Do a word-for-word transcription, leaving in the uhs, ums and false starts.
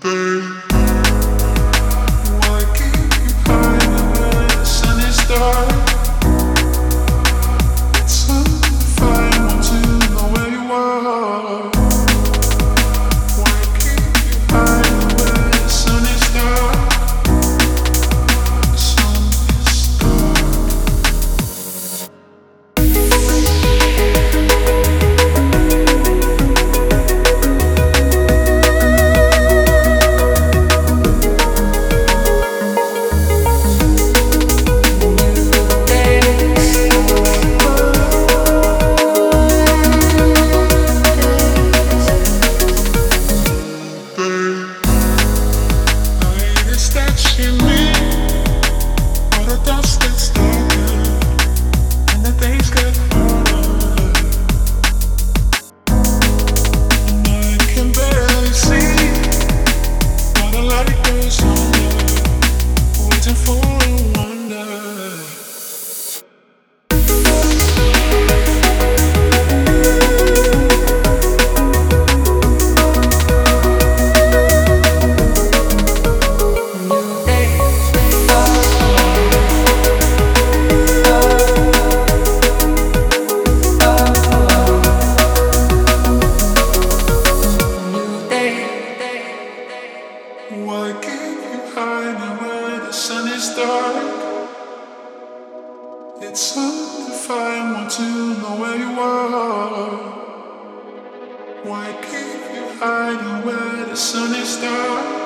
Why keep you hiding when the sun is dark? It's undefined, want to know where you are. Why keep you hiding when the sun is dark? The sun is dark. Why keep you hiding where the sun is dark? It's undefined, want to know where you are. Why keep you hiding where the sun is dark?